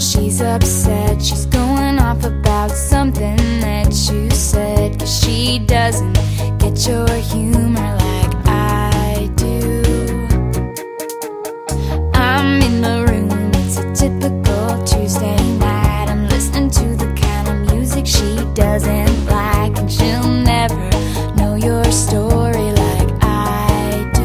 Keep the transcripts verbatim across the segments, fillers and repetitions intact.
she's upset. She's going off about something that you said, 'cause she doesn't get your humor like I do. I'm in my room, it's a typical Tuesday night. I'm listening to the kind of music she doesn't like, and she'll never know your story like I do.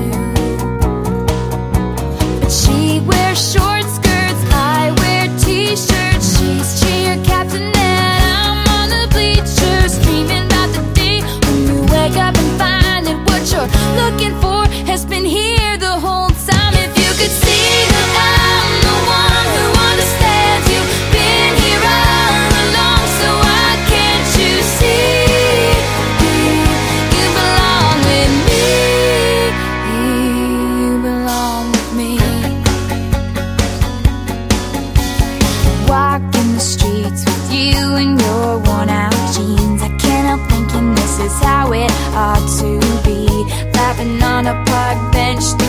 But she wears short skirts, I wear t-shirts. She's cheer captain and I'm on the bleachers, dreaming about the day when you wake up and find that what you're looking for has been here the whole time. If you could see that I'm the one who understands you, been here all along, so why can't you see you belong with me? You belong with me. Walking the streets with you in your worn out jeans, I can't help thinking this is how it ought to be. Laughing on a park bench,